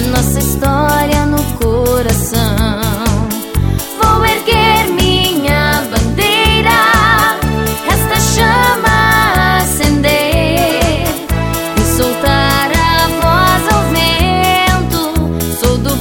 nossa história no coração. Vou erguer minha bandeira, esta chama acender e soltar a voz ao vento. Sou do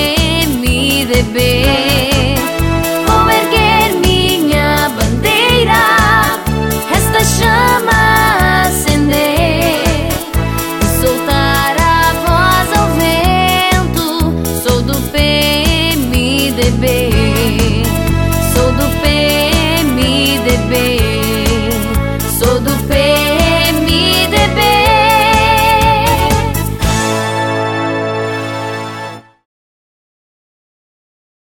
PMDB. Vou erguer minha bandeira, esta chama acender e soltar a voz ao vento. Sou do PMDB. Sou do PMDB. Sou do PMDB.